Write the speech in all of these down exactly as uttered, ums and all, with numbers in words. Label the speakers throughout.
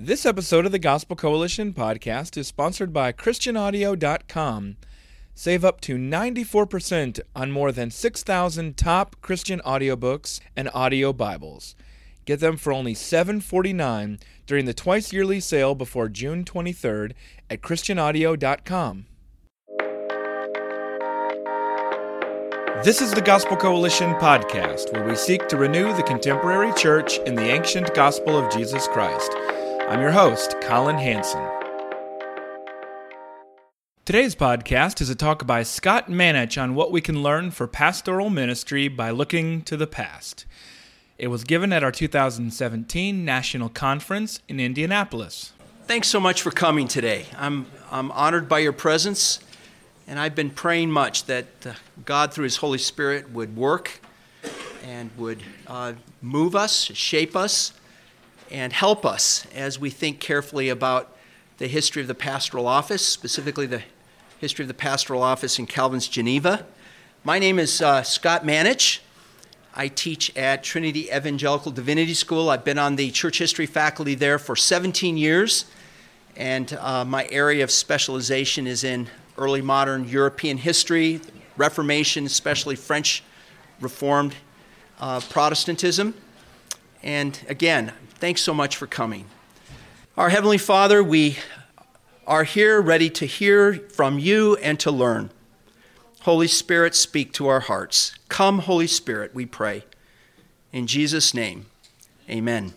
Speaker 1: This episode of the Gospel Coalition podcast is sponsored by Christian Audio dot com. Save up to ninety-four percent on more than six thousand top Christian audiobooks and audio Bibles. Get them for only seven dollars and forty-nine cents during the twice-yearly sale before June twenty-third at Christian Audio dot com. This is the Gospel Coalition podcast, where we seek to renew the contemporary church in the ancient gospel of Jesus Christ. I'm your host, Colin Hansen. Today's podcast is a talk by Scott Manich on what we can learn for pastoral ministry by looking to the past. It was given at our two thousand seventeen National Conference in Indianapolis.
Speaker 2: Thanks so much for coming today. I'm I'm honored by your presence, and I've been praying much that uh, God, through His Holy Spirit, would work and would uh, move us, shape us, and help us as we think carefully about the history of the pastoral office, specifically the history of the pastoral office in Calvin's Geneva. My name is uh, Scott Manich. I teach at Trinity Evangelical Divinity School. I've been on the church history faculty there for seventeen years, and uh, my area of specialization is in early modern European history, Reformation, especially French Reformed uh, Protestantism. And again, thanks so much for coming. Our Heavenly Father, we are here ready to hear from you and to learn. Holy Spirit, speak to our hearts. Come, Holy Spirit, we pray. In Jesus' name, amen.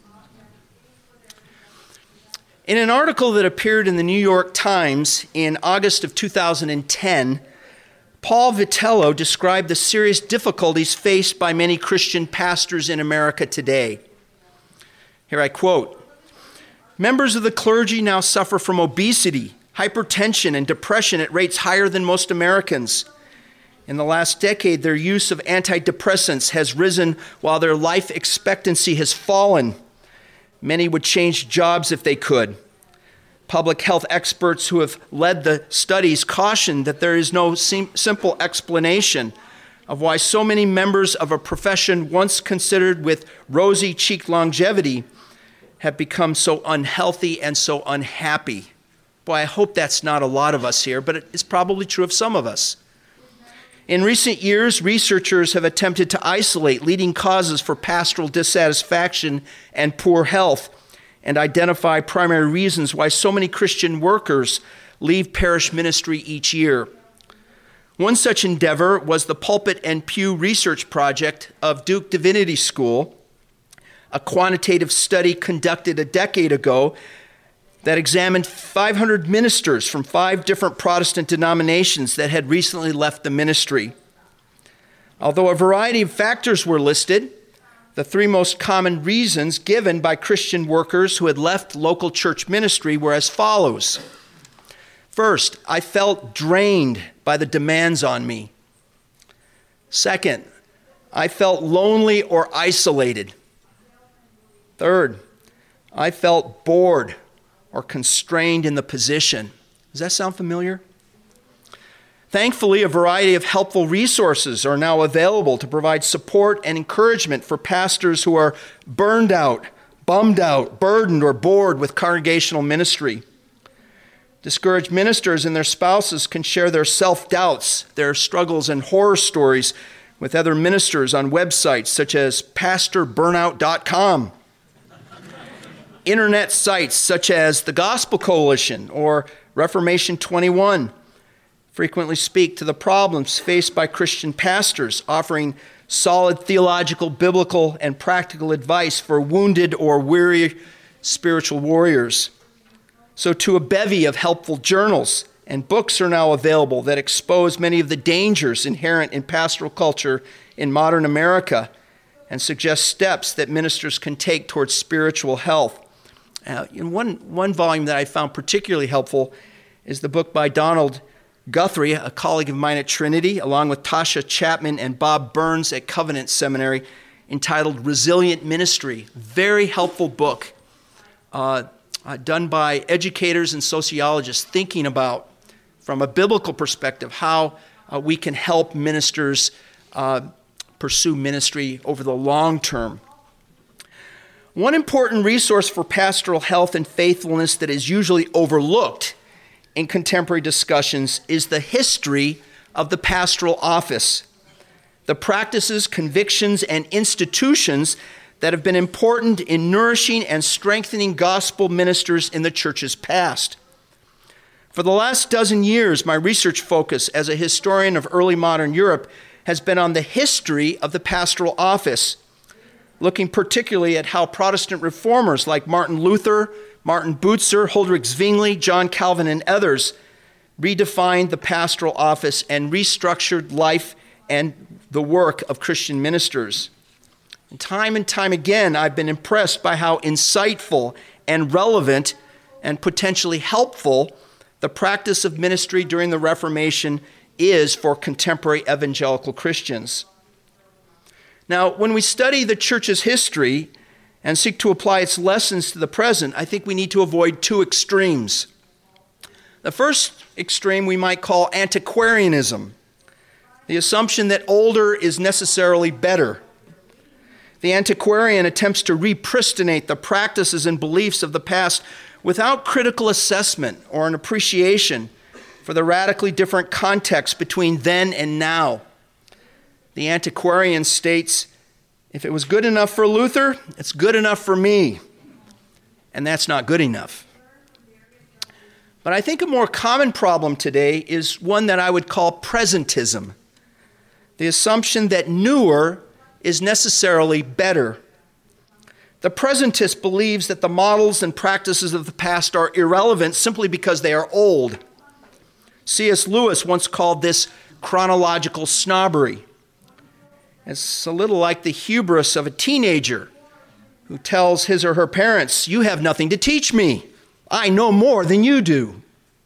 Speaker 2: In an article that appeared in the New York Times in August of two thousand ten, Paul Vitello described the serious difficulties faced by many Christian pastors in America today. Here I quote, "Members of the clergy now suffer from obesity, hypertension, and depression at rates higher than most Americans. In the last decade, their use of antidepressants has risen while their life expectancy has fallen. Many would change jobs if they could. Public health experts who have led the studies caution that there is no sim- simple explanation of why so many members of a profession once considered with rosy-cheeked longevity have become so unhealthy and so unhappy." Boy, I hope that's not a lot of us here, but it's probably true of some of us. In recent years, researchers have attempted to isolate leading causes for pastoral dissatisfaction and poor health and identify primary reasons why so many Christian workers leave parish ministry each year. One such endeavor was the Pulpit and Pew Research Project of Duke Divinity School, a quantitative study conducted a decade ago that examined five hundred ministers from five different Protestant denominations that had recently left the ministry. Although a variety of factors were listed, the three most common reasons given by Christian workers who had left local church ministry were as follows. First, I felt drained by the demands on me. Second, I felt lonely or isolated. Third, I felt bored or constrained in the position. Does that sound familiar? Thankfully, a variety of helpful resources are now available to provide support and encouragement for pastors who are burned out, bummed out, burdened, or bored with congregational ministry. Discouraged ministers and their spouses can share their self-doubts, their struggles, and horror stories with other ministers on websites such as pastor burnout dot com. Internet sites such as the Gospel Coalition or Reformation twenty-one frequently speak to the problems faced by Christian pastors, offering solid theological, biblical, and practical advice for wounded or weary spiritual warriors. So too, a bevy of helpful journals and books are now available that expose many of the dangers inherent in pastoral culture in modern America and suggest steps that ministers can take towards spiritual health. Uh, in one, one volume that I found particularly helpful is the book by Donald Guthrie, a colleague of mine at Trinity, along with Tasha Chapman and Bob Burns at Covenant Seminary, entitled Resilient Ministry. Very helpful book uh, uh, done by educators and sociologists thinking about, from a biblical perspective, how uh, we can help ministers uh, pursue ministry over the long term. One important resource for pastoral health and faithfulness that is usually overlooked in contemporary discussions is the history of the pastoral office, the practices, convictions, and institutions that have been important in nourishing and strengthening gospel ministers in the church's past. For the last dozen years, my research focus as a historian of early modern Europe has been on the history of the pastoral office, looking particularly at how Protestant reformers like Martin Luther, Martin Bucer, Huldrych Zwingli, John Calvin, and others redefined the pastoral office and restructured life and the work of Christian ministers. And time and time again, I've been impressed by how insightful and relevant and potentially helpful the practice of ministry during the Reformation is for contemporary evangelical Christians. Now, when we study the church's history and seek to apply its lessons to the present, I think we need to avoid two extremes. The first extreme we might call antiquarianism, the assumption that older is necessarily better. The antiquarian attempts to repristinate the practices and beliefs of the past without critical assessment or an appreciation for the radically different context between then and now. The antiquarian states, if it was good enough for Luther, it's good enough for me. And that's not good enough. But I think a more common problem today is one that I would call presentism. The assumption that newer is necessarily better. The presentist believes that the models and practices of the past are irrelevant simply because they are old. C S Lewis once called this chronological snobbery. It's a little like the hubris of a teenager who tells his or her parents, "You have nothing to teach me. I know more than you do."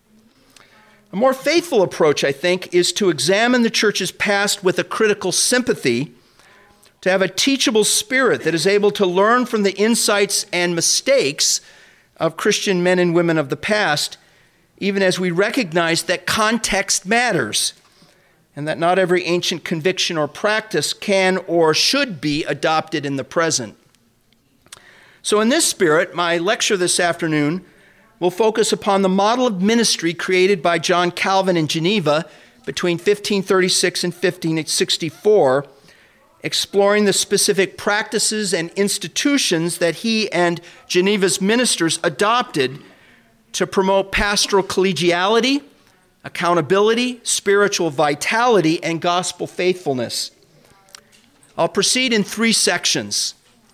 Speaker 2: A more faithful approach, I think, is to examine the church's past with a critical sympathy, to have a teachable spirit that is able to learn from the insights and mistakes of Christian men and women of the past, even as we recognize that context matters, and that not every ancient conviction or practice can or should be adopted in the present. So in this spirit, my lecture this afternoon will focus upon the model of ministry created by John Calvin in Geneva between fifteen thirty-six and fifteen sixty-four, exploring the specific practices and institutions that he and Geneva's ministers adopted to promote pastoral collegiality, accountability, spiritual vitality, and gospel faithfulness. I'll proceed in three sections.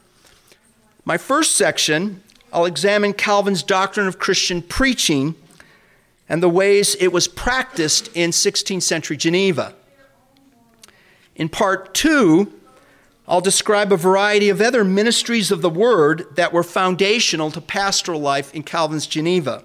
Speaker 2: My first section, I'll examine Calvin's doctrine of Christian preaching and the ways it was practiced in sixteenth century Geneva. In part two, I'll describe a variety of other ministries of the word that were foundational to pastoral life in Calvin's Geneva.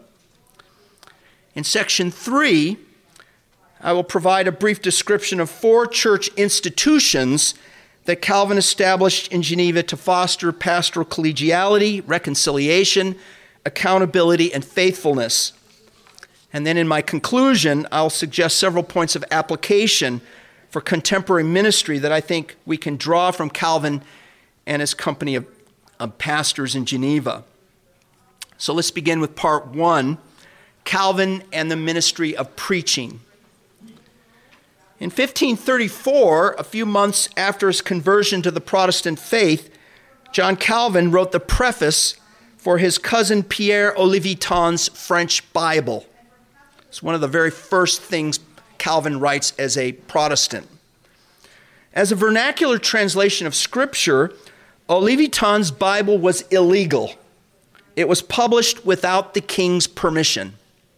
Speaker 2: In section three, I will provide a brief description of four church institutions that Calvin established in Geneva to foster pastoral collegiality, reconciliation, accountability, and faithfulness. And then in my conclusion, I'll suggest several points of application for contemporary ministry that I think we can draw from Calvin and his company of, of pastors in Geneva. So let's begin with part one, Calvin and the ministry of preaching. In fifteen thirty-four, a few months after his conversion to the Protestant faith, John Calvin wrote the preface for his cousin Pierre Olivetan's French Bible. It's one of the very first things Calvin writes as a Protestant. As a vernacular translation of Scripture, Olivetan's Bible was illegal. It was published without the king's permission.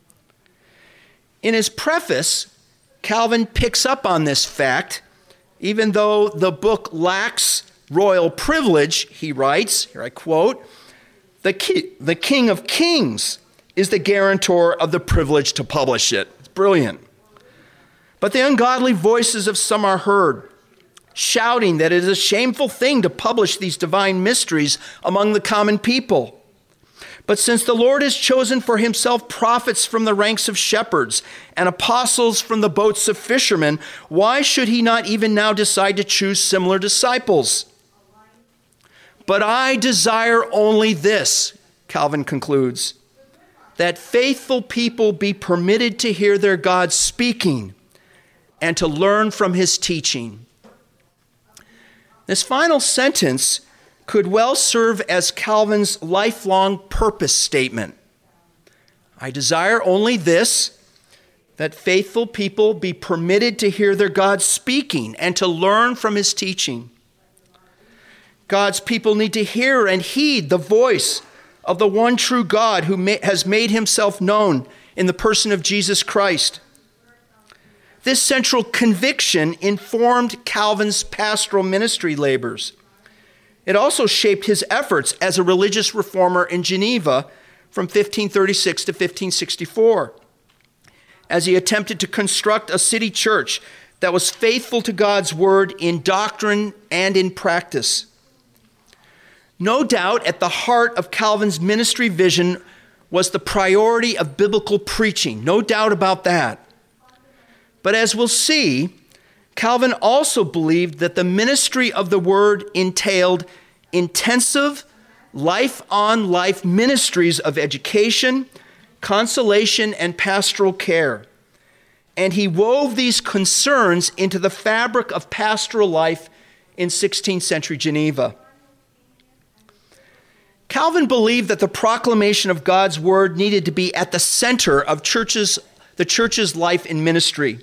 Speaker 2: In his preface, Calvin picks up on this fact. Even though the book lacks royal privilege, he writes, here I quote, the, ki- the King of Kings is the guarantor of the privilege to publish it. It's brilliant. But the ungodly voices of some are heard, shouting that it is a shameful thing to publish these divine mysteries among the common people. But since the Lord has chosen for himself prophets from the ranks of shepherds and apostles from the boats of fishermen, why should he not even now decide to choose similar disciples? But I desire only this, Calvin concludes, that faithful people be permitted to hear their God speaking and to learn from his teaching. This final sentence could well serve as Calvin's lifelong purpose statement. I desire only this, that faithful people be permitted to hear their God speaking and to learn from his teaching. God's people need to hear and heed the voice of the one true God who ma- has made himself known in the person of Jesus Christ. This central conviction informed Calvin's pastoral ministry labors. It also shaped his efforts as a religious reformer in Geneva from fifteen thirty-six to fifteen sixty-four, as he attempted to construct a city church that was faithful to God's word in doctrine and in practice. No doubt at the heart of Calvin's ministry vision was the priority of biblical preaching. No doubt about that. But as we'll see, Calvin also believed that the ministry of the word entailed intensive, life-on-life ministries of education, consolation, and pastoral care. And he wove these concerns into the fabric of pastoral life in sixteenth century Geneva. Calvin believed that the proclamation of God's word needed to be at the center of churches, the church's life and ministry.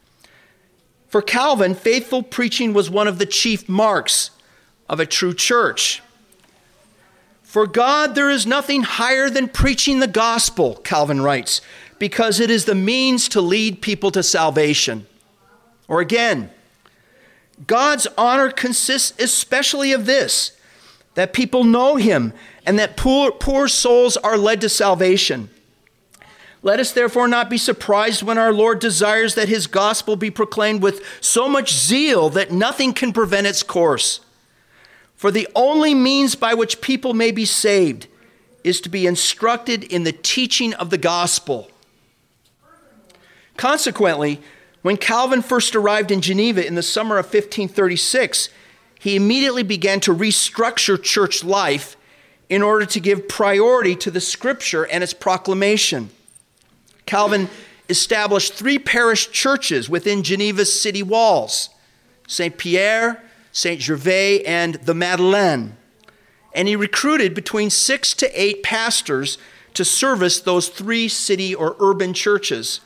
Speaker 2: For Calvin, faithful preaching was one of the chief marks of a true church. For God, there is nothing higher than preaching the gospel, Calvin writes, because it is the means to lead people to salvation. Or again, God's honor consists especially of this, that people know him and that poor, poor souls are led to salvation. Let us therefore not be surprised when our Lord desires that his gospel be proclaimed with so much zeal that nothing can prevent its course. For the only means by which people may be saved is to be instructed in the teaching of the gospel. Consequently, when Calvin first arrived in Geneva in the summer of fifteen thirty-six, he immediately began to restructure church life in order to give priority to the scripture and its proclamation. Calvin established three parish churches within Geneva's city walls: Saint Pierre, Saint Gervais, and the Madeleine. And he recruited between six to eight pastors to service those three city or urban churches.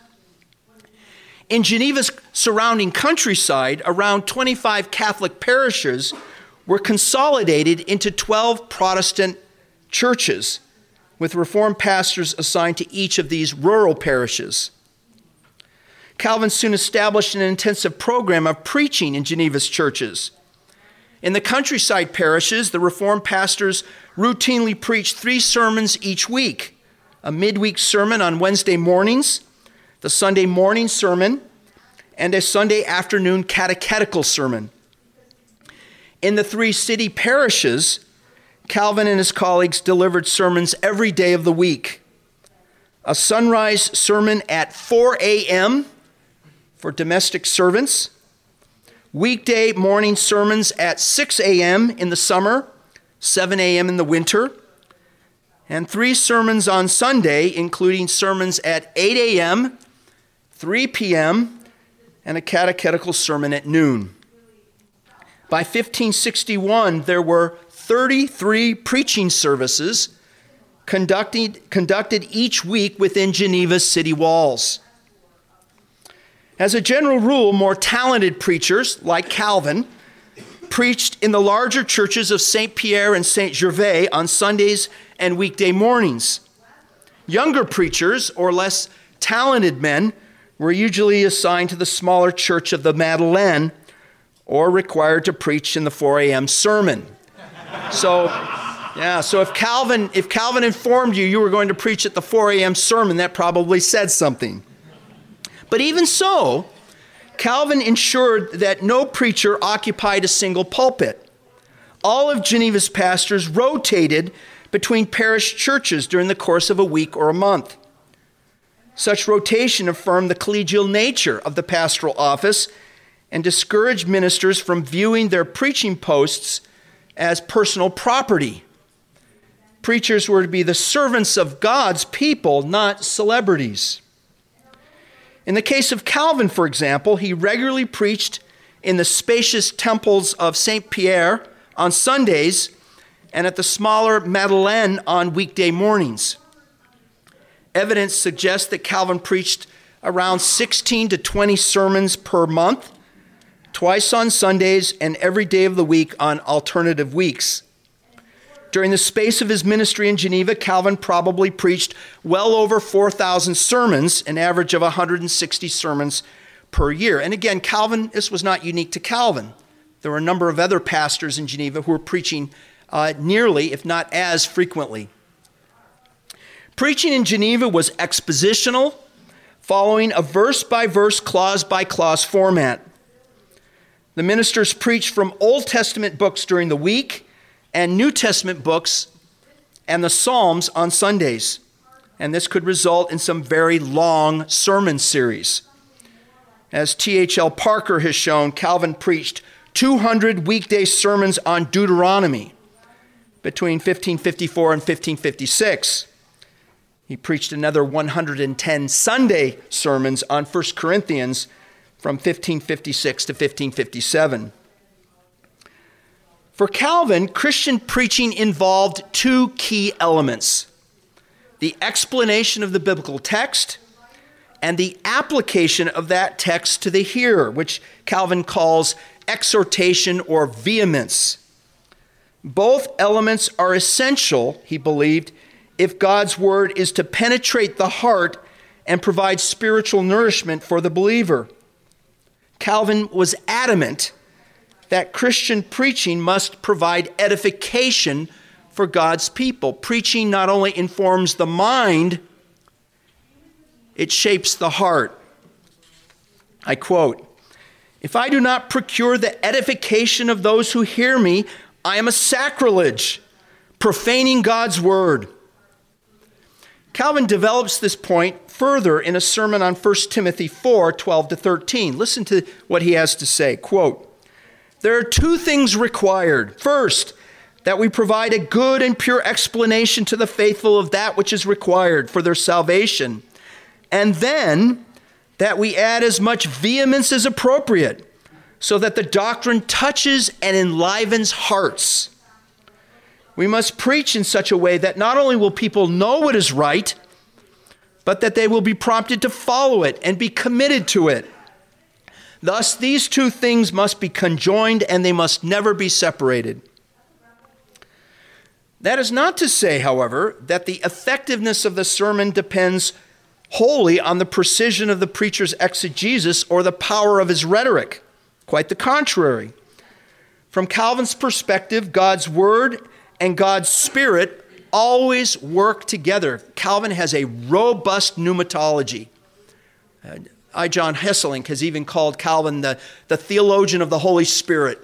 Speaker 2: In Geneva's surrounding countryside, around twenty-five Catholic parishes were consolidated into twelve Protestant churches, with Reformed pastors assigned to each of these rural parishes. Calvin soon established an intensive program of preaching in Geneva's churches. In the countryside parishes, the Reformed pastors routinely preached three sermons each week: a midweek sermon on Wednesday mornings, the Sunday morning sermon, and a Sunday afternoon catechetical sermon. In the three city parishes, Calvin and his colleagues delivered sermons every day of the week. A sunrise sermon at four a.m. for domestic servants, weekday morning sermons at six a.m. in the summer, seven a.m. in the winter, and three sermons on Sunday, including sermons at eight a.m., three p.m., and a catechetical sermon at noon. By fifteen sixty-one, there were thirty-three preaching services conducted, conducted each week within Geneva's city walls. As a general rule, more talented preachers, like Calvin, preached in the larger churches of Saint Pierre and Saint Gervais on Sundays and weekday mornings. Younger preachers, or less talented men, were usually assigned to the smaller church of the Madeleine, or required to preach in the four a.m. sermon. So, yeah, so if Calvin, if Calvin informed you you were going to preach at the four a.m. sermon, that probably said something. But even so, Calvin ensured that no preacher occupied a single pulpit. All of Geneva's pastors rotated between parish churches during the course of a week or a month. Such rotation affirmed the collegial nature of the pastoral office and discouraged ministers from viewing their preaching posts as personal property. Preachers were to be the servants of God's people, not celebrities. In the case of Calvin, for example, he regularly preached in the spacious temples of Saint Pierre on Sundays and at the smaller Madeleine on weekday mornings. Evidence suggests that Calvin preached around sixteen to twenty sermons per month, twice on Sundays and every day of the week on alternative weeks. During the space of his ministry in Geneva, Calvin probably preached well over four thousand sermons, an average of one hundred sixty sermons per year. And again, Calvin, this was not unique to Calvin. There were a number of other pastors in Geneva who were preaching uh, nearly, if not as frequently. Preaching in Geneva was expositional, following a verse-by-verse, clause-by-clause format. The ministers preached from Old Testament books during the week and New Testament books and the Psalms on Sundays. And this could result in some very long sermon series. As T H L Parker has shown, Calvin preached two hundred weekday sermons on Deuteronomy between fifteen fifty-four and fifteen fifty-six. He preached another one hundred ten Sunday sermons on First Corinthians from fifteen fifty-six to fifteen fifty-seven. For Calvin, Christian preaching involved two key elements: the explanation of the biblical text and the application of that text to the hearer, which Calvin calls exhortation or vehemence. Both elements are essential, he believed, if God's word is to penetrate the heart and provide spiritual nourishment for the believer. Calvin was adamant that Christian preaching must provide edification for God's people. Preaching not only informs the mind, it shapes the heart. I quote, "If I do not procure the edification of those who hear me, I am a sacrilege, profaning God's word." Calvin develops this point further in a sermon on First Timothy four, twelve to thirteen. Listen to what he has to say. Quote, "There are two things required. First, that we provide a good and pure explanation to the faithful of that which is required for their salvation. And then that we add as much vehemence as appropriate, so that the doctrine touches and enlivens hearts. We must preach in such a way that not only will people know what is right, but that they will be prompted to follow it and be committed to it. Thus, these two things must be conjoined and they must never be separated." That is not to say, however, that the effectiveness of the sermon depends wholly on the precision of the preacher's exegesis or the power of his rhetoric. Quite the contrary. From Calvin's perspective, God's word and God's spirit always work together. Calvin has a robust pneumatology. Uh, I. John Hesselink has even called Calvin the, the theologian of the Holy Spirit.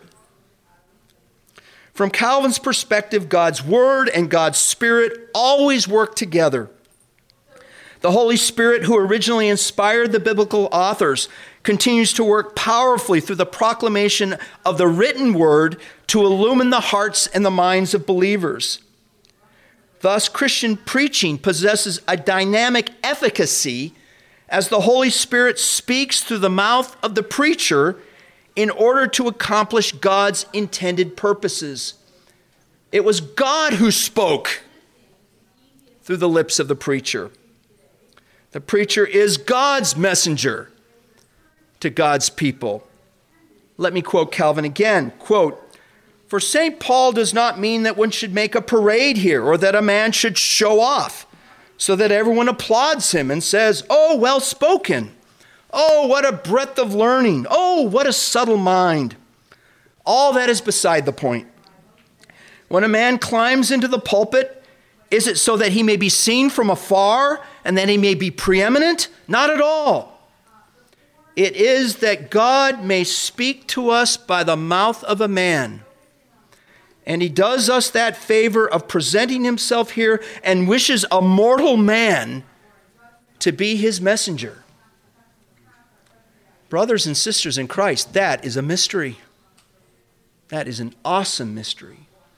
Speaker 2: From Calvin's perspective, God's word and God's spirit always work together. The Holy Spirit, who originally inspired the biblical authors, continues to work powerfully through the proclamation of the written word to illumine the hearts and the minds of believers. Thus, Christian preaching possesses a dynamic efficacy as the Holy Spirit speaks through the mouth of the preacher in order to accomplish God's intended purposes. It was God who spoke through the lips of the preacher. The preacher is God's messenger to God's people. Let me quote Calvin again. Quote, "For Saint Paul does not mean that one should make a parade here or that a man should show off so that everyone applauds him and says, 'Oh, well spoken. Oh, what a breadth of learning. Oh, what a subtle mind.' All that is beside the point. When a man climbs into the pulpit, is it so that he may be seen from afar and that he may be preeminent? Not at all. It is that God may speak to us by the mouth of a man. And he does us that favor of presenting himself here and wishes a mortal man to be his messenger." Brothers and sisters in Christ, that is a mystery. That is an awesome mystery.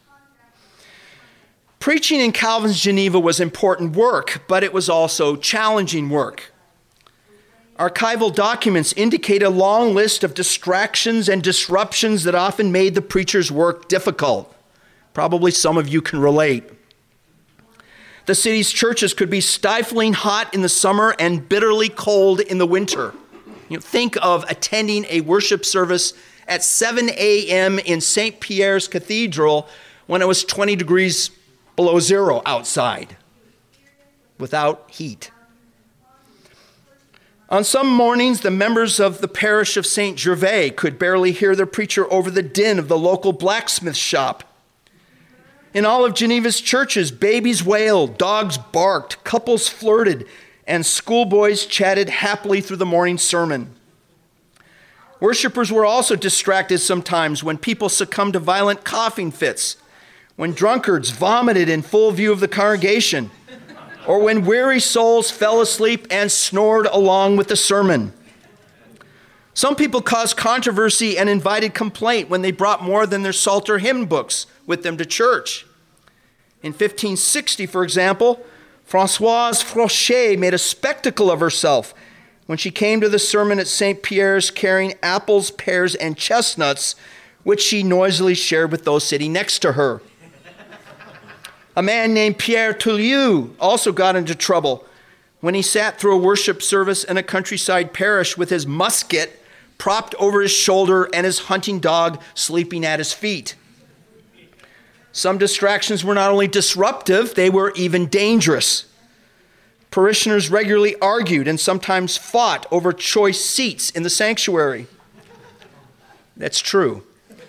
Speaker 2: Preaching in Calvin's Geneva was important work, but it was also challenging work. Archival documents indicate a long list of distractions and disruptions that often made the preacher's work difficult. Probably some of you can relate. The city's churches could be stifling hot in the summer and bitterly cold in the winter. You know, think of attending a worship service at seven a.m. in Saint Pierre's Cathedral when it was twenty degrees below zero outside, without heat. On some mornings, the members of the parish of Saint Gervais could barely hear their preacher over the din of the local blacksmith shop. In all of Geneva's churches, babies wailed, dogs barked, couples flirted, and schoolboys chatted happily through the morning sermon. Worshippers were also distracted sometimes when people succumbed to violent coughing fits, when drunkards vomited in full view of the congregation, or when weary souls fell asleep and snored along with the sermon. Some people caused controversy and invited complaint when they brought more than their Psalter hymn books with them to church. In fifteen sixty, for example, Françoise Frochet made a spectacle of herself when she came to the sermon at Saint Pierre's carrying apples, pears, and chestnuts, which she noisily shared with those sitting next to her. A man named Pierre Toulieu also got into trouble when he sat through a worship service in a countryside parish with his musket propped over his shoulder and his hunting dog sleeping at his feet. Some distractions were not only disruptive, they were even dangerous. Parishioners regularly argued and sometimes fought over choice seats in the sanctuary. That's true.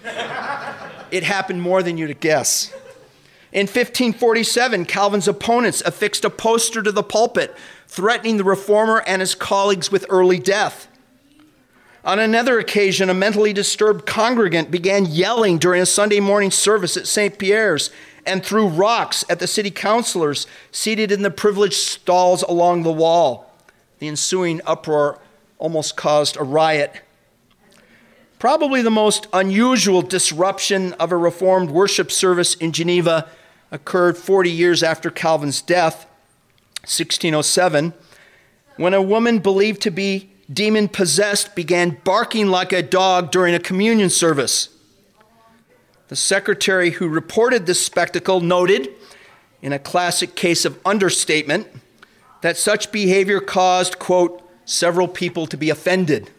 Speaker 2: It happened more than you'd guess. In fifteen forty-seven, Calvin's opponents affixed a poster to the pulpit threatening the reformer and his colleagues with early death. On another occasion, a mentally disturbed congregant began yelling during a Sunday morning service at Saint Pierre's and threw rocks at the city councilors seated in the privileged stalls along the wall. The ensuing uproar almost caused a riot. Probably the most unusual disruption of a Reformed worship service in Geneva occurred forty years after Calvin's death, sixteen oh seven, when a woman believed to be demon-possessed began barking like a dog during a communion service. The secretary who reported this spectacle noted, in a classic case of understatement, that such behavior caused, quote, several people to be offended.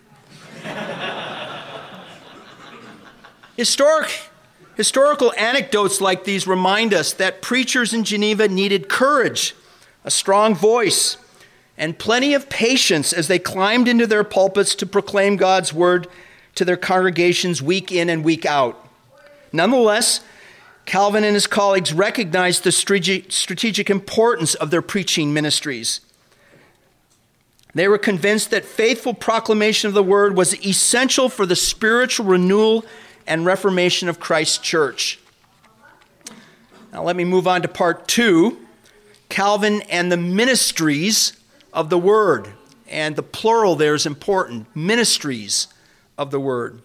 Speaker 2: Historic, historical anecdotes like these remind us that preachers in Geneva needed courage, a strong voice, and plenty of patience as they climbed into their pulpits to proclaim God's word to their congregations week in and week out. Nonetheless, Calvin and his colleagues recognized the strategic importance of their preaching ministries. They were convinced that faithful proclamation of the word was essential for the spiritual renewal and reformation of Christ's church. Now let me move on to part two, Calvin and the ministries of the word. And the plural there is important, ministries of the word.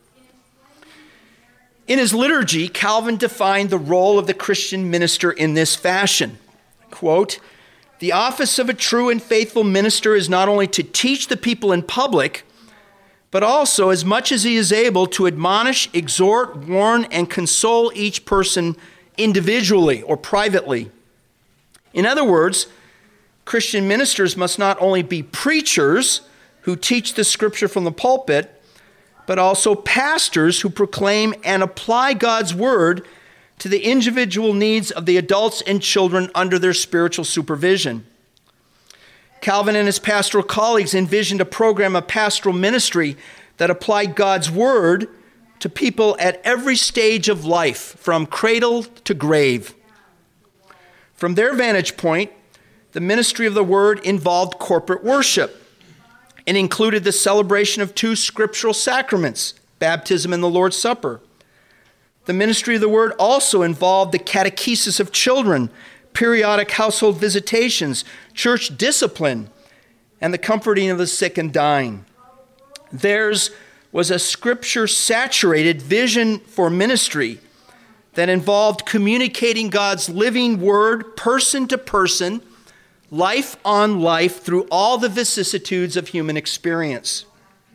Speaker 2: In his liturgy, Calvin defined the role of the Christian minister in this fashion. Quote, "The office of a true and faithful minister is not only to teach the people in public, but also, as much as he is able, to admonish, exhort, warn, and console each person individually or privately." In other words, Christian ministers must not only be preachers who teach the scripture from the pulpit, but also pastors who proclaim and apply God's word to the individual needs of the adults and children under their spiritual supervision. Calvin and his pastoral colleagues envisioned a program of pastoral ministry that applied God's word to people at every stage of life, from cradle to grave. From their vantage point, the ministry of the word involved corporate worship. It included the celebration of two scriptural sacraments, baptism and the Lord's Supper. The ministry of the word also involved the catechesis of children, periodic household visitations, church discipline, and the comforting of the sick and dying. Theirs was a scripture-saturated vision for ministry that involved communicating God's living word person to person, life on life, through all the vicissitudes of human experience.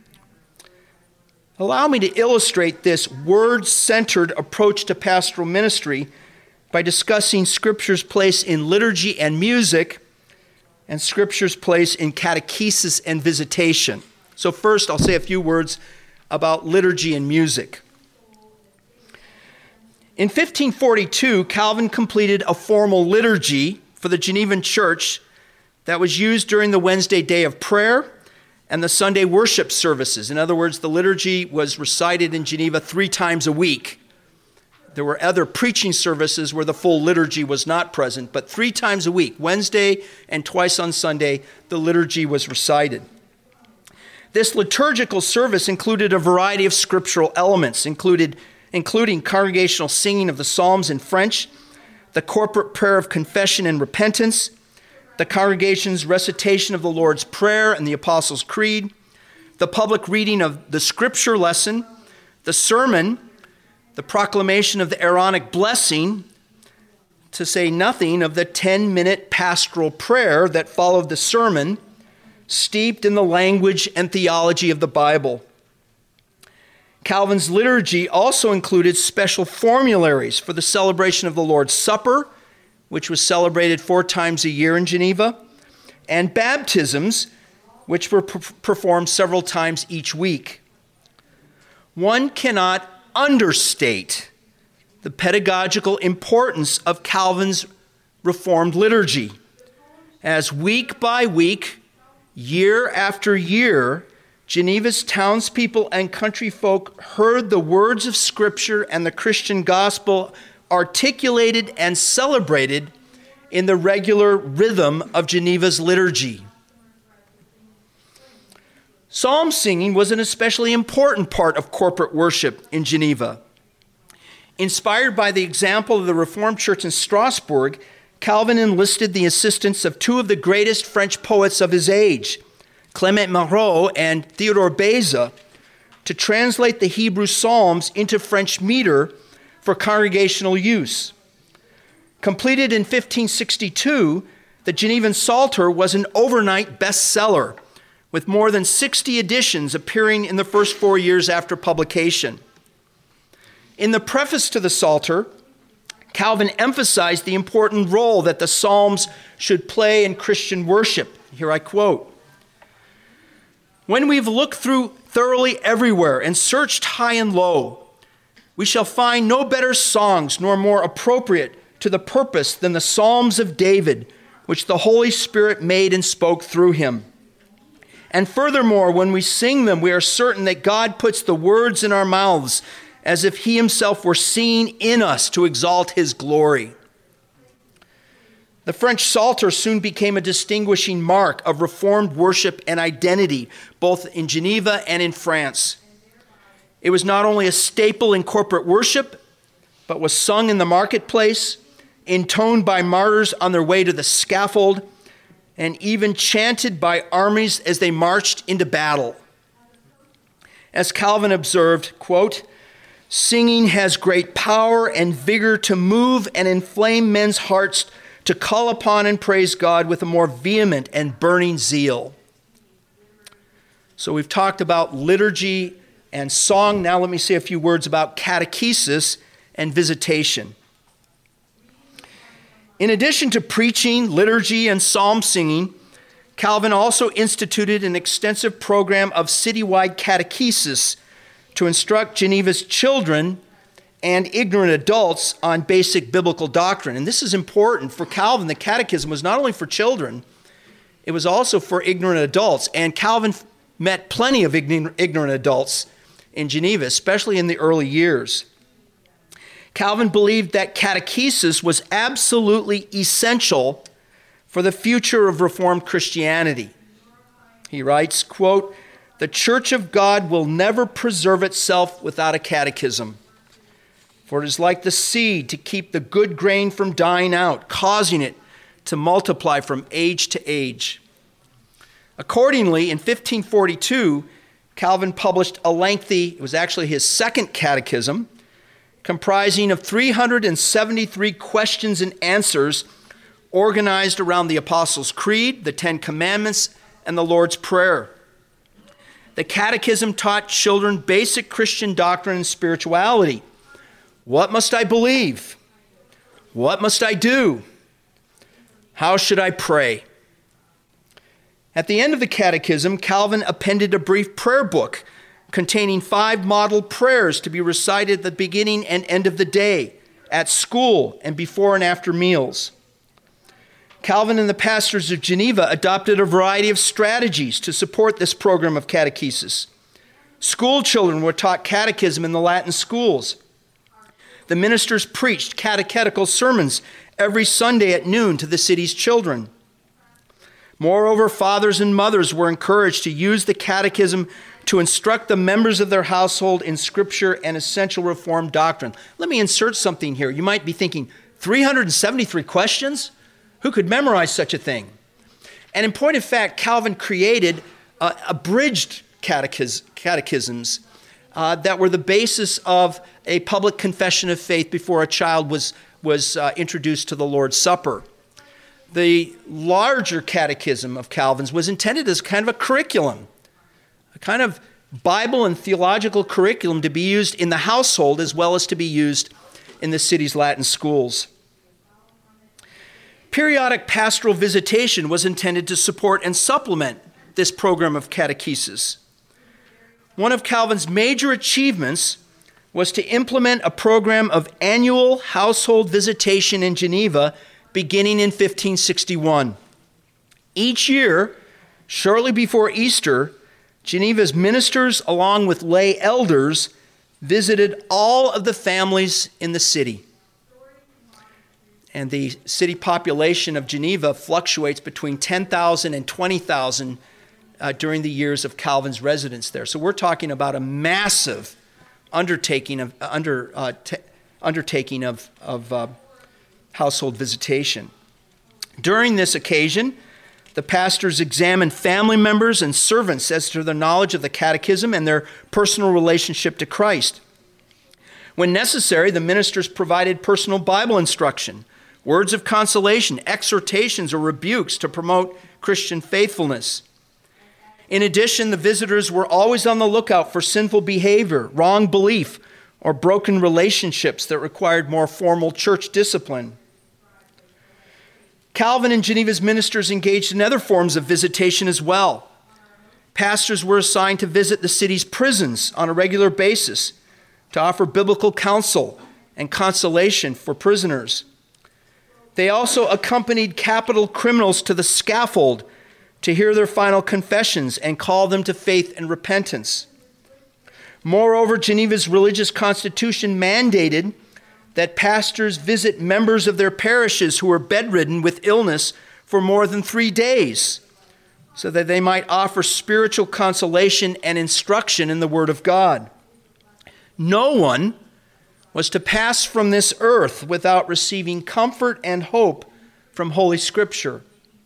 Speaker 2: Allow me to illustrate this word-centered approach to pastoral ministry by discussing Scripture's place in liturgy and music and Scripture's place in catechesis and visitation. So first, I'll say a few words about liturgy and music. In fifteen forty-two, Calvin completed a formal liturgy for the Genevan church that was used during the Wednesday day of prayer and the Sunday worship services. In other words, the liturgy was recited in Geneva three times a week. There were other preaching services where the full liturgy was not present, but three times a week, Wednesday and twice on Sunday, the liturgy was recited. This liturgical service included a variety of scriptural elements, included, including congregational singing of the Psalms in French, the corporate prayer of confession and repentance, the congregation's recitation of the Lord's Prayer and the Apostles' Creed, the public reading of the scripture lesson, the sermon, the proclamation of the Aaronic blessing, to say nothing of the ten-minute pastoral prayer that followed the sermon, steeped in the language and theology of the Bible. Calvin's liturgy also included special formularies for the celebration of the Lord's Supper, which was celebrated four times a year in Geneva, and baptisms, which were per- performed several times each week. One cannot understate the pedagogical importance of Calvin's Reformed liturgy, as week by week, year after year, Geneva's townspeople and country folk heard the words of Scripture and the Christian gospel articulated and celebrated in the regular rhythm of Geneva's liturgy. Psalm singing was an especially important part of corporate worship in Geneva. Inspired by the example of the Reformed Church in Strasbourg, Calvin enlisted the assistance of two of the greatest French poets of his age, Clement Marot and Theodore Beza, to translate the Hebrew Psalms into French meter for congregational use. Completed in fifteen sixty-two, the Genevan Psalter was an overnight bestseller, with more than sixty editions appearing in the first four years after publication. In the preface to the Psalter, Calvin emphasized the important role that the Psalms should play in Christian worship. Here I quote, "When we've looked through thoroughly everywhere and searched high and low, we shall find no better songs nor more appropriate to the purpose than the Psalms of David, which the Holy Spirit made and spoke through him. And furthermore, when we sing them, we are certain that God puts the words in our mouths as if he himself were singing in us to exalt his glory." The French Psalter soon became a distinguishing mark of Reformed worship and identity, both in Geneva and in France. It was not only a staple in corporate worship, but was sung in the marketplace, intoned by martyrs on their way to the scaffold, and even chanted by armies as they marched into battle. As Calvin observed, quote, "Singing has great power and vigor to move and inflame men's hearts to call upon and praise God with a more vehement and burning zeal." So we've talked about liturgy and song. Now let me say a few words about catechesis and visitation. In addition to preaching, liturgy, and psalm singing, Calvin also instituted an extensive program of citywide catechesis to instruct Geneva's children and ignorant adults on basic biblical doctrine. And this is important. For Calvin, the catechism was not only for children, it was also for ignorant adults. And Calvin met plenty of ignorant adults in Geneva, especially in the early years. Calvin believed that catechesis was absolutely essential for the future of Reformed Christianity. He writes, quote, "The Church of God will never preserve itself without a catechism. For it is like the seed to keep the good grain from dying out, causing it to multiply from age to age." Accordingly, in fifteen forty-two, Calvin published a lengthy, it was actually his second catechism, comprising of three hundred seventy-three questions and answers organized around the Apostles' Creed, the Ten Commandments, and the Lord's Prayer. The Catechism taught children basic Christian doctrine and spirituality. What must I believe? What must I do? How should I pray? At the end of the Catechism, Calvin appended a brief prayer book containing five model prayers to be recited at the beginning and end of the day, at school, and before and after meals. Calvin and the pastors of Geneva adopted a variety of strategies to support this program of catechesis. School children were taught catechism in the Latin schools. The ministers preached catechetical sermons every Sunday at noon to the city's children. Moreover, fathers and mothers were encouraged to use the catechism to instruct the members of their household in Scripture and essential Reformed doctrine. Let me insert something here. You might be thinking, three hundred seventy-three questions? Who could memorize such a thing? And in point of fact, Calvin created uh, abridged catechis- catechisms uh, that were the basis of a public confession of faith before a child was, was uh, introduced to the Lord's Supper. The larger catechism of Calvin's was intended as kind of a curriculum, a kind of Bible and theological curriculum to be used in the household as well as to be used in the city's Latin schools. Periodic pastoral visitation was intended to support and supplement this program of catechesis. One of Calvin's major achievements was to implement a program of annual household visitation in Geneva beginning in fifteen sixty-one. Each year, shortly before Easter, Geneva's ministers, along with lay elders, visited all of the families in the city. And the city population of Geneva fluctuates between ten thousand and twenty thousand uh, during the years of Calvin's residence there. So we're talking about a massive undertaking of uh, under uh, t- undertaking of of uh, household visitation. During this occasion, the pastors examined family members and servants as to their knowledge of the catechism and their personal relationship to Christ. When necessary, the ministers provided personal Bible instruction, words of consolation, exhortations, or rebukes to promote Christian faithfulness. In addition, the visitors were always on the lookout for sinful behavior, wrong belief, or broken relationships that required more formal church discipline. Calvin and Geneva's ministers engaged in other forms of visitation as well. Pastors were assigned to visit the city's prisons on a regular basis to offer biblical counsel and consolation for prisoners. They also accompanied capital criminals to the scaffold to hear their final confessions and call them to faith and repentance. Moreover, Geneva's religious constitution mandated that pastors visit members of their parishes who were bedridden with illness for more than three days, so that they might offer spiritual consolation and instruction in the Word of God. No one was to pass from this earth without receiving comfort and hope from Holy Scripture.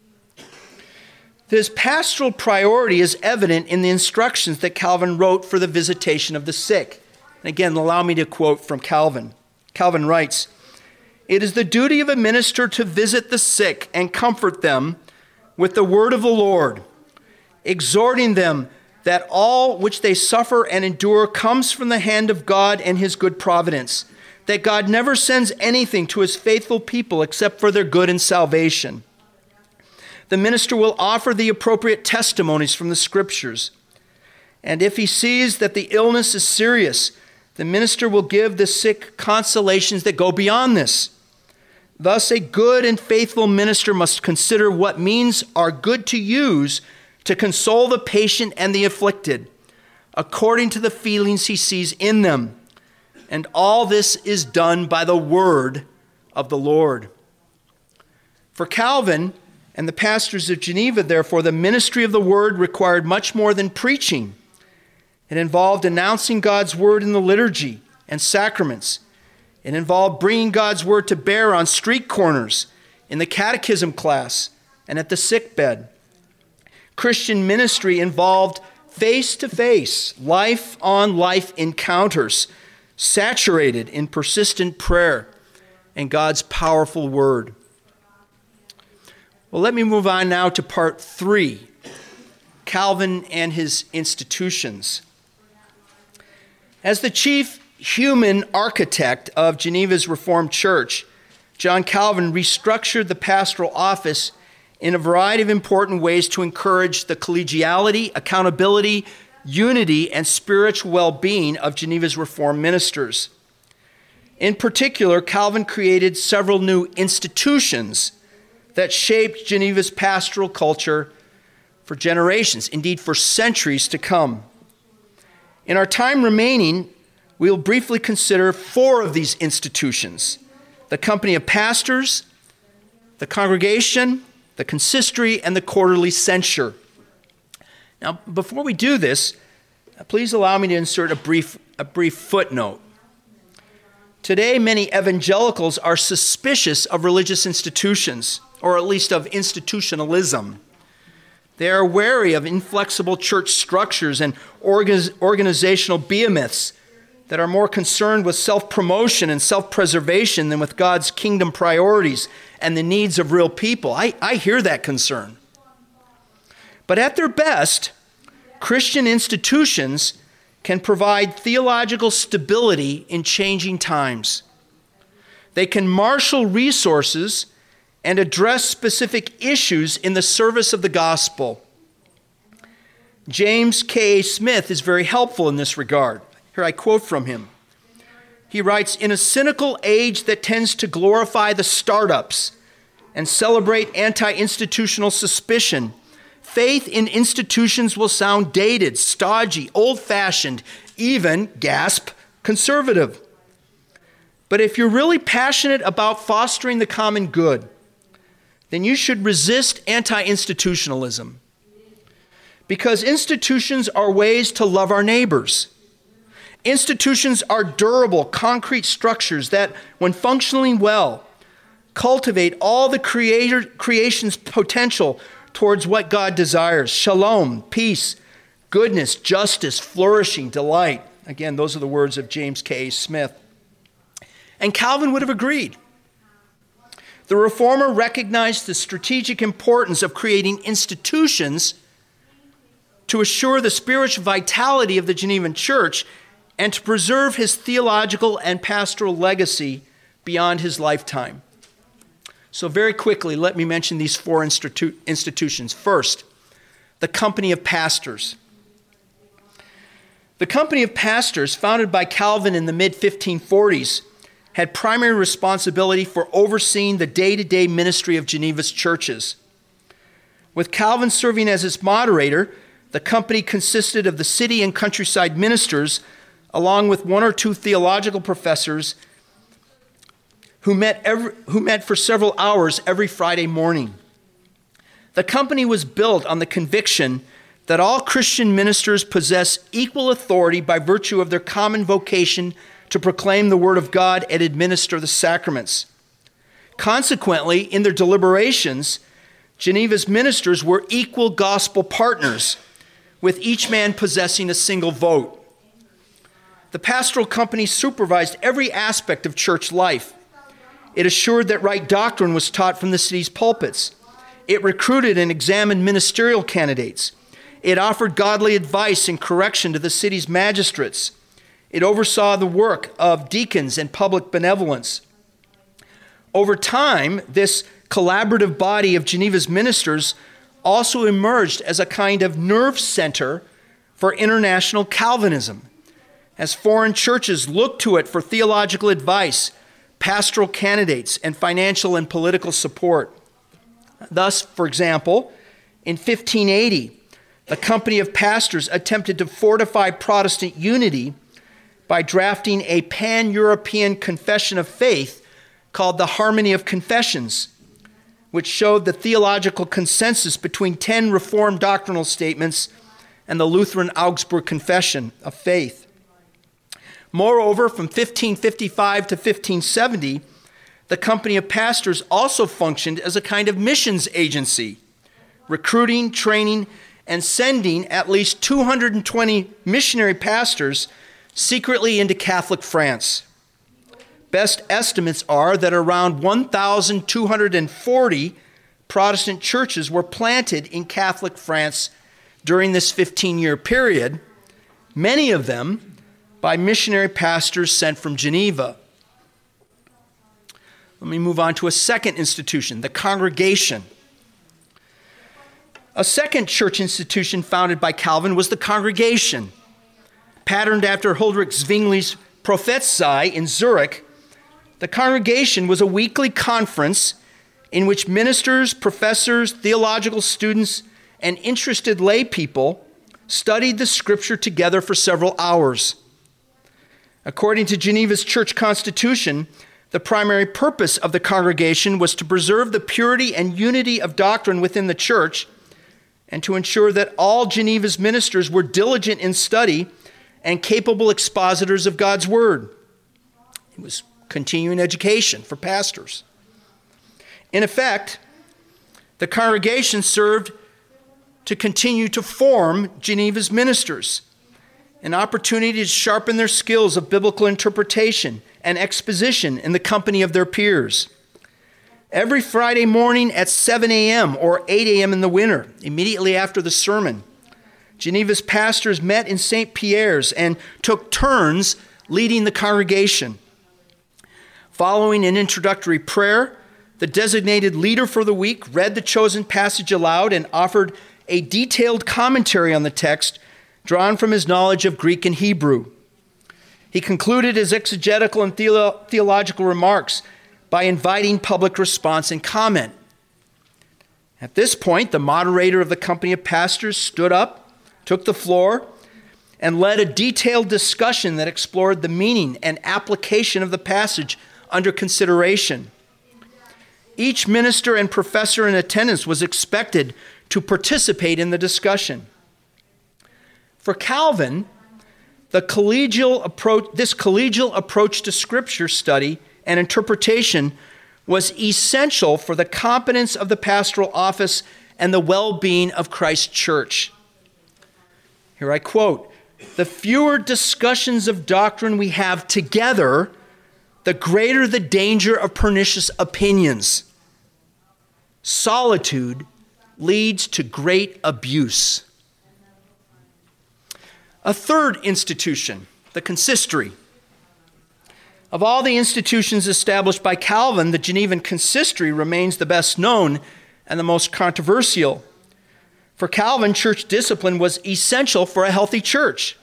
Speaker 2: This pastoral priority is evident in the instructions that Calvin wrote for the visitation of the sick. And again, allow me to quote from Calvin. Calvin writes, "It is the duty of a minister to visit the sick and comfort them with the word of the Lord, exhorting them that all which they suffer and endure comes from the hand of God and his good providence, that God never sends anything to his faithful people except for their good and salvation. The minister will offer the appropriate testimonies from the Scriptures. And if he sees that the illness is serious, the minister will give the sick consolations that go beyond this. Thus, a good and faithful minister must consider what means are good to use to console the patient and the afflicted, according to the feelings he sees in them. And all this is done by the word of the Lord." For Calvin and the pastors of Geneva, therefore, the ministry of the word required much more than preaching. It involved announcing God's word in the liturgy and sacraments. It involved bringing God's word to bear on street corners, in the catechism class, and at the sickbed. Christian ministry involved face-to-face, life-on-life encounters saturated in persistent prayer and God's powerful word. Well, let me move on now to part three, Calvin and his institutions. As the chief human architect of Geneva's Reformed Church, John Calvin restructured the pastoral office in a variety of important ways to encourage the collegiality, accountability, unity, and spiritual well-being of Geneva's Reformed ministers. In particular, Calvin created several new institutions that shaped Geneva's pastoral culture for generations, indeed for centuries to come. In our time remaining, we will briefly consider four of these institutions: the company of pastors, the congregation, the consistory, and the quarterly censure. Now, before we do this, please allow me to insert a brief, a brief footnote. Today, many evangelicals are suspicious of religious institutions, or at least of institutionalism. They are wary of inflexible church structures and organiz- organizational behemoths that are more concerned with self-promotion and self-preservation than with God's kingdom priorities and the needs of real people. I, I hear that concern. But at their best, Christian institutions can provide theological stability in changing times. They can marshal resources and address specific issues in the service of the gospel. James K A Smith is very helpful in this regard. Here I quote from him. He writes, "In a cynical age that tends to glorify the startups and celebrate anti-institutional suspicion, faith in institutions will sound dated, stodgy, old-fashioned, even, gasp, conservative. But if you're really passionate about fostering the common good, then you should resist anti-institutionalism. Because institutions are ways to love our neighbors. Institutions are durable, concrete structures that, when functioning well, cultivate all the creator, creation's potential towards what God desires: shalom, peace, goodness, justice, flourishing, delight." Again, those are the words of James K A Smith. And Calvin would have agreed. The reformer recognized the strategic importance of creating institutions to assure the spiritual vitality of the Genevan church and to preserve his theological and pastoral legacy beyond his lifetime. So very quickly, let me mention these four institu- institutions. First, the Company of Pastors. The Company of Pastors, founded by Calvin in the mid fifteen forties, had primary responsibility for overseeing the day-to-day ministry of Geneva's churches. With Calvin serving as its moderator, the company consisted of the city and countryside ministers, along with one or two theological professors who met, every, who met for several hours every Friday morning. The company was built on the conviction that all Christian ministers possess equal authority by virtue of their common vocation to proclaim the word of God and administer the sacraments. Consequently, in their deliberations, Geneva's ministers were equal gospel partners, with each man possessing a single vote. The pastoral company supervised every aspect of church life. It assured that right doctrine was taught from the city's pulpits. It recruited and examined ministerial candidates. It offered godly advice and correction to the city's magistrates. It oversaw the work of deacons and public benevolence. Over time, this collaborative body of Geneva's ministers also emerged as a kind of nerve center for international Calvinism, as foreign churches looked to it for theological advice, pastoral candidates, and financial and political support. Thus, for example, in fifteen eighty, the Company of Pastors attempted to fortify Protestant unity by drafting a pan-European confession of faith called the Harmony of Confessions, which showed the theological consensus between ten Reformed doctrinal statements and the Lutheran Augsburg Confession of Faith. Moreover, from fifteen fifty-five to fifteen seventy, the Company of Pastors also functioned as a kind of missions agency, recruiting, training, and sending at least two hundred twenty missionary pastors secretly into Catholic France. Best estimates are that around one thousand two hundred forty Protestant churches were planted in Catholic France during this fifteen-year period, many of them by missionary pastors sent from Geneva. Let me move on to a second institution, the Congregation. A second church institution founded by Calvin was the Congregation. Patterned after Huldrych Zwingli's Prophetsei in Zurich, the Congregation was a weekly conference in which ministers, professors, theological students, and interested lay people studied the Scripture together for several hours. According to Geneva's church constitution, the primary purpose of the Congregation was to preserve the purity and unity of doctrine within the church and to ensure that all Geneva's ministers were diligent in study and capable expositors of God's Word. It was continuing education for pastors. In effect, the Congregation served to continue to form Geneva's ministers, an opportunity to sharpen their skills of biblical interpretation and exposition in the company of their peers. Every Friday morning at seven a.m. or eight a.m. in the winter, immediately after the sermon, Geneva's pastors met in Saint Pierre's and took turns leading the congregation. Following an introductory prayer, the designated leader for the week read the chosen passage aloud and offered a detailed commentary on the text drawn from his knowledge of Greek and Hebrew. He concluded his exegetical and theolo- theological remarks by inviting public response and comment. At this point, the moderator of the company of pastors stood up, took the floor, and led a detailed discussion that explored the meaning and application of the passage under consideration. Each minister and professor in attendance was expected to participate in the discussion. For Calvin, the collegial approach, this collegial approach to Scripture study and interpretation was essential for the competence of the pastoral office and the well-being of Christ's church. Here I quote, "The fewer discussions of doctrine we have together, the greater the danger of pernicious opinions. Solitude leads to great abuse." A third institution, the consistory. Of all the institutions established by Calvin, the Genevan consistory remains the best known and the most controversial. For Calvin, church discipline was essential for a healthy church.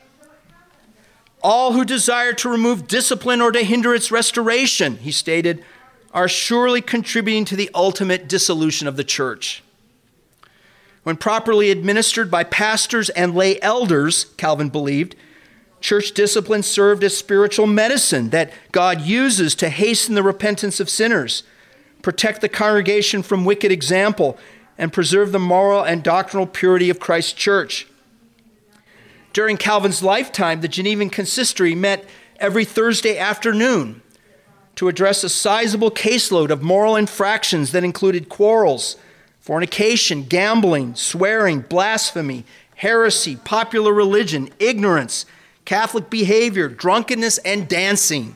Speaker 2: "All who desire to remove discipline or to hinder its restoration," he stated, "are surely contributing to the ultimate dissolution of the church." When properly administered by pastors and lay elders, Calvin believed, church discipline served as spiritual medicine that God uses to hasten the repentance of sinners, protect the congregation from wicked example, and preserve the moral and doctrinal purity of Christ's church. During Calvin's lifetime, the Genevan consistory met every Thursday afternoon to address a sizable caseload of moral infractions that included quarrels, fornication, gambling, swearing, blasphemy, heresy, popular religion, ignorance, Catholic behavior, drunkenness, and dancing.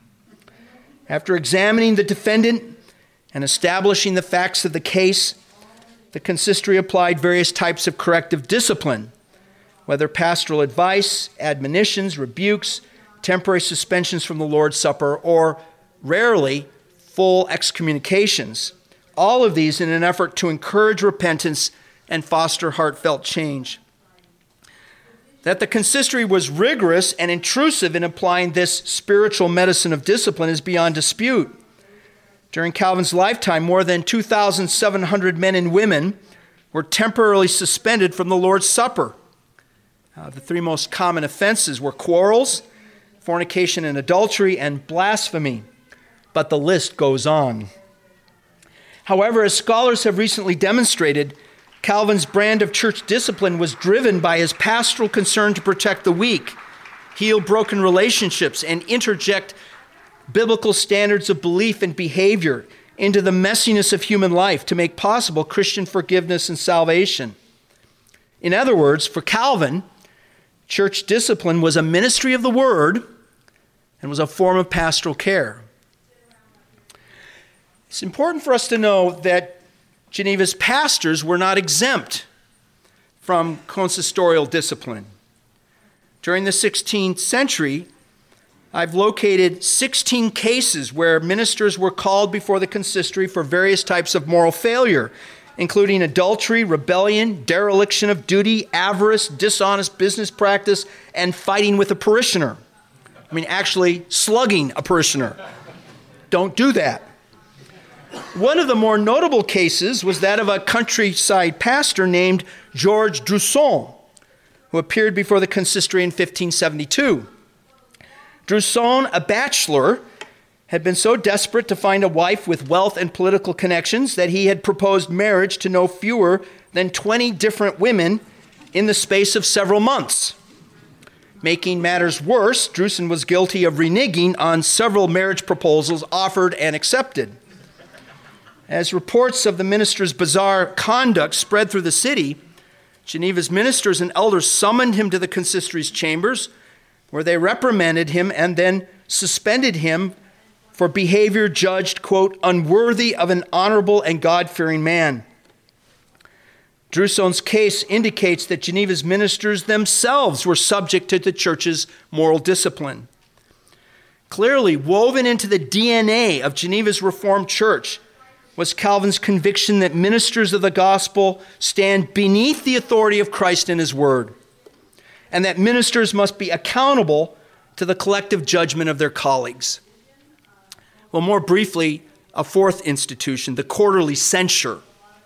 Speaker 2: After examining the defendant and establishing the facts of the case, the consistory applied various types of corrective discipline, whether pastoral advice, admonitions, rebukes, temporary suspensions from the Lord's Supper, or rarely full excommunications. All of these in an effort to encourage repentance and foster heartfelt change. That the consistory was rigorous and intrusive in applying this spiritual medicine of discipline is beyond dispute. During Calvin's lifetime, more than two thousand seven hundred men and women were temporarily suspended from the Lord's Supper. Uh, the three most common offenses were quarrels, fornication and adultery, and blasphemy. But the list goes on. However, as scholars have recently demonstrated, Calvin's brand of church discipline was driven by his pastoral concern to protect the weak, heal broken relationships, and interject biblical standards of belief and behavior into the messiness of human life to make possible Christian forgiveness and salvation. In other words, for Calvin, Church discipline was a ministry of the word and was a form of pastoral care. It's important for us to know that Geneva's pastors were not exempt from consistorial discipline. During the sixteenth century, I've located sixteen cases where ministers were called before the consistory for various types of moral failure, including adultery, rebellion, dereliction of duty, avarice, dishonest business practice, and fighting with a parishioner. I mean, actually slugging a parishioner. Don't do that. One of the more notable cases was that of a countryside pastor named Georges Drusson, who appeared before the consistory in fifteen seventy-two. Drusson, a bachelor, had been so desperate to find a wife with wealth and political connections that he had proposed marriage to no fewer than twenty different women in the space of several months. Making matters worse, Drusson was guilty of reneging on several marriage proposals offered and accepted. As reports of the minister's bizarre conduct spread through the city, Geneva's ministers and elders summoned him to the consistory's chambers, where they reprimanded him and then suspended him for behavior judged, quote, unworthy of an honorable and God-fearing man. Drusson's case indicates that Geneva's ministers themselves were subject to the church's moral discipline. Clearly, woven into the D N A of Geneva's Reformed Church was Calvin's conviction that ministers of the gospel stand beneath the authority of Christ and his word, and that ministers must be accountable to the collective judgment of their colleagues. Well, more briefly, a fourth institution, the quarterly censure.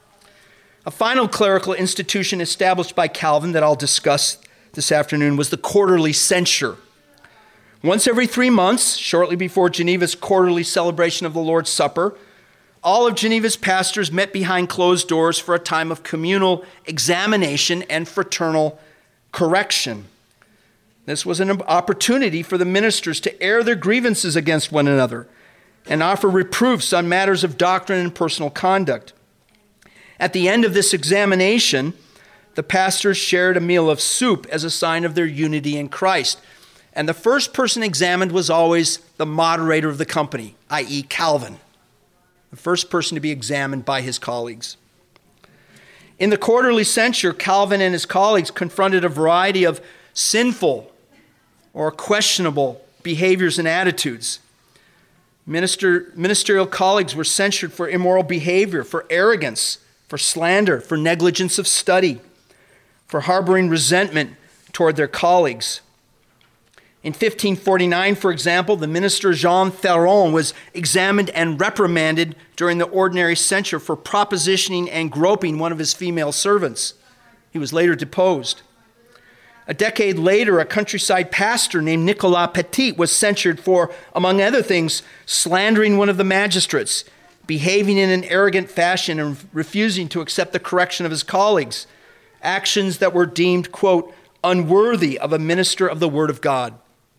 Speaker 2: A final clerical institution established by Calvin that I'll discuss this afternoon was the quarterly censure. Once every three months, shortly before Geneva's quarterly celebration of the Lord's Supper, all of Geneva's pastors met behind closed doors for a time of communal examination and fraternal correction. This was an opportunity for the ministers to air their grievances against one another and offer reproofs on matters of doctrine and personal conduct. At the end of this examination, the pastors shared a meal of soup as a sign of their unity in Christ. And the first person examined was always the moderator of the company, that is. Calvin, the first person to be examined by his colleagues. In the quarterly censure, Calvin and his colleagues confronted a variety of sinful or questionable behaviors and attitudes. Minister, ministerial colleagues were censured for immoral behavior, for arrogance, for slander, for negligence of study, for harboring resentment toward their colleagues. In fifteen forty-nine, for example, the minister Jean Theron was examined and reprimanded during the ordinary censure for propositioning and groping one of his female servants. He was later deposed. A decade later, a countryside pastor named Nicolas Petit was censured for, among other things, slandering one of the magistrates, behaving in an arrogant fashion and refusing to accept the correction of his colleagues, actions that were deemed, quote, unworthy of a minister of the Word of God.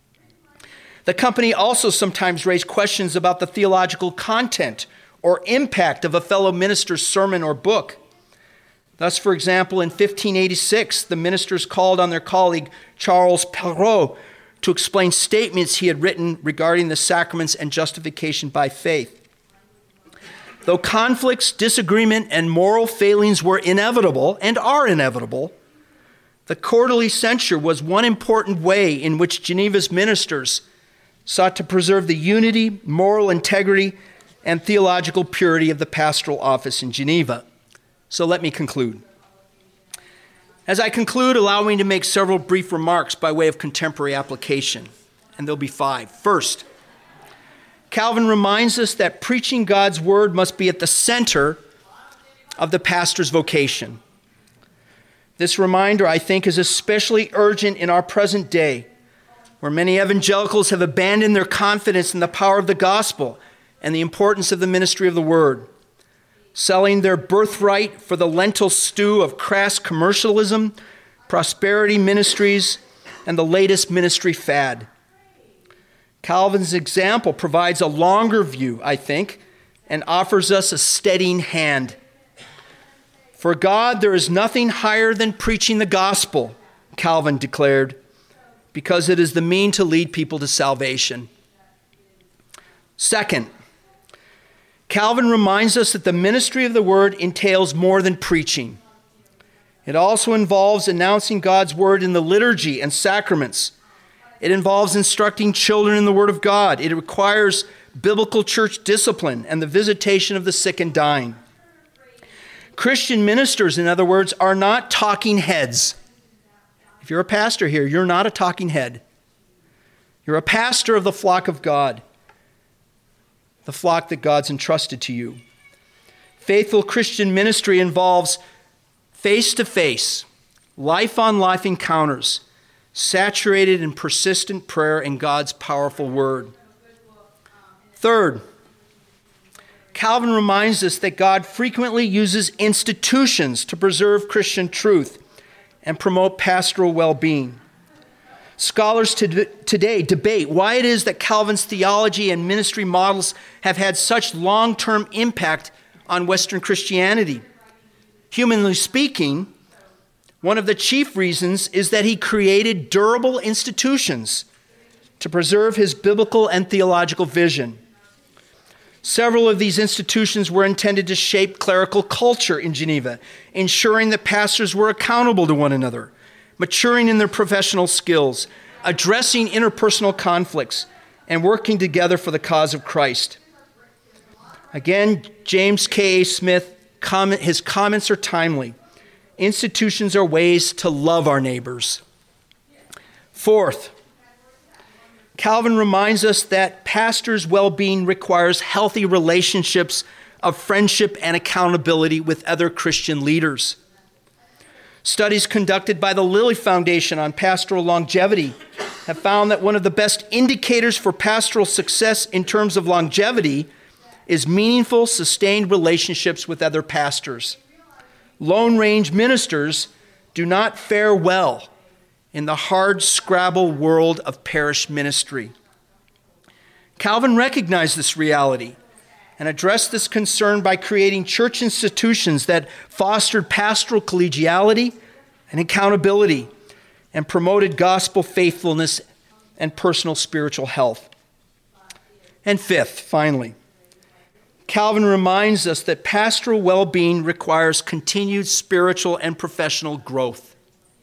Speaker 2: The company also sometimes raised questions about the theological content or impact of a fellow minister's sermon or book. Thus, for example, in fifteen eighty-six, the ministers called on their colleague Charles Perrault to explain statements he had written regarding the sacraments and justification by faith. Though conflicts, disagreement, and moral failings were inevitable and are inevitable, the quarterly censure was one important way in which Geneva's ministers sought to preserve the unity, moral integrity, and theological purity of the pastoral office in Geneva. So let me conclude. As I conclude, allow me to make several brief remarks by way of contemporary application, and there'll be five. First, Calvin reminds us that preaching God's word must be at the center of the pastor's vocation. This reminder, I think, is especially urgent in our present day, where many evangelicals have abandoned their confidence in the power of the gospel and the importance of the ministry of the word, selling their birthright for the lentil stew of crass commercialism, prosperity ministries, and the latest ministry fad. Calvin's example provides a longer view, I think, and offers us a steadying hand. For God, there is nothing higher than preaching the gospel, Calvin declared, because it is the mean to lead people to salvation. Second, Calvin reminds us that the ministry of the word entails more than preaching. It also involves announcing God's word in the liturgy and sacraments. It involves instructing children in the word of God. It requires biblical church discipline and the visitation of the sick and dying. Christian ministers, in other words, are not talking heads. If you're a pastor here, you're not a talking head. You're a pastor of the flock of God, the flock that God's entrusted to you. Faithful Christian ministry involves face-to-face, life-on-life encounters, saturated in persistent prayer in God's powerful word. Third, Calvin reminds us that God frequently uses institutions to preserve Christian truth and promote pastoral well-being. Scholars to, today debate why it is that Calvin's theology and ministry models have had such long-term impact on Western Christianity. Humanly speaking, one of the chief reasons is that he created durable institutions to preserve his biblical and theological vision. Several of these institutions were intended to shape clerical culture in Geneva, ensuring that pastors were accountable to one another, maturing in their professional skills, addressing interpersonal conflicts, and working together for the cause of Christ. Again, James K A. Smith, comment, his comments are timely. Institutions are ways to love our neighbors. Fourth, Calvin reminds us that pastors' well-being requires healthy relationships of friendship and accountability with other Christian leaders. Studies conducted by the Lilly Foundation on pastoral longevity have found that one of the best indicators for pastoral success in terms of longevity is meaningful, sustained relationships with other pastors. Lone Range ministers do not fare well in the hard-scrabble world of parish ministry. Calvin recognized this reality and addressed this concern by creating church institutions that fostered pastoral collegiality and accountability and promoted gospel faithfulness and personal spiritual health. And fifth, finally, Calvin reminds us that pastoral well-being requires continued spiritual and professional growth.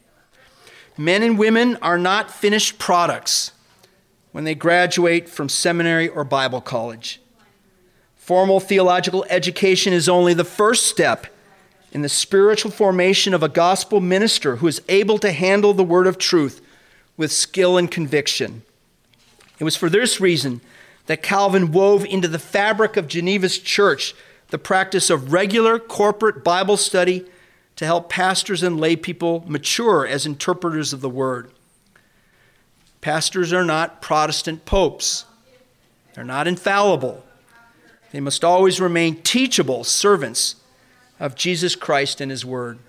Speaker 2: Men and women are not finished products when they graduate from seminary or Bible college. Formal theological education is only the first step in the spiritual formation of a gospel minister who is able to handle the word of truth with skill and conviction. It was for this reason that Calvin wove into the fabric of Geneva's church the practice of regular corporate Bible study to help pastors and lay people mature as interpreters of the word. Pastors are not Protestant popes. They're not infallible. They must always remain teachable servants of Jesus Christ and his word.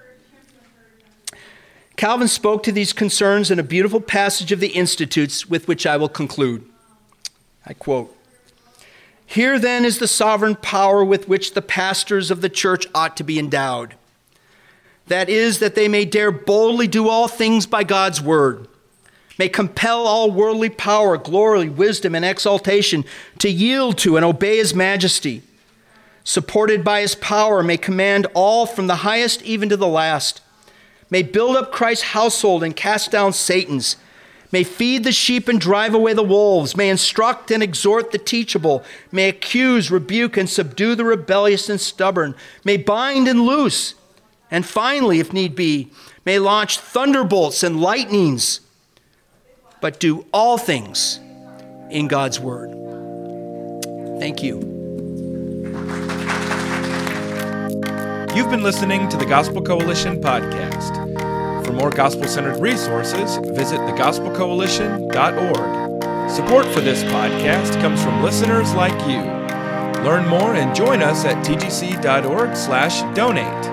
Speaker 2: Calvin spoke to these concerns in a beautiful passage of the Institutes with which I will conclude. I quote, "Here then is the sovereign power with which the pastors of the church ought to be endowed. That is, that they may dare boldly do all things by God's word, may compel all worldly power, glory, wisdom, and exaltation to yield to and obey his majesty. Supported by his power, may command all from the highest even to the last, may build up Christ's household and cast down Satan's, may feed the sheep and drive away the wolves, may instruct and exhort the teachable, may accuse, rebuke, and subdue the rebellious and stubborn, may bind and loose, and finally, if need be, may launch thunderbolts and lightnings, but do all things in God's word." Thank you.
Speaker 1: You've been listening to the Gospel Coalition podcast. For more gospel-centered resources, visit the gospel coalition dot org. Support for this podcast comes from listeners like you. Learn more and join us at t g c dot org slash donate.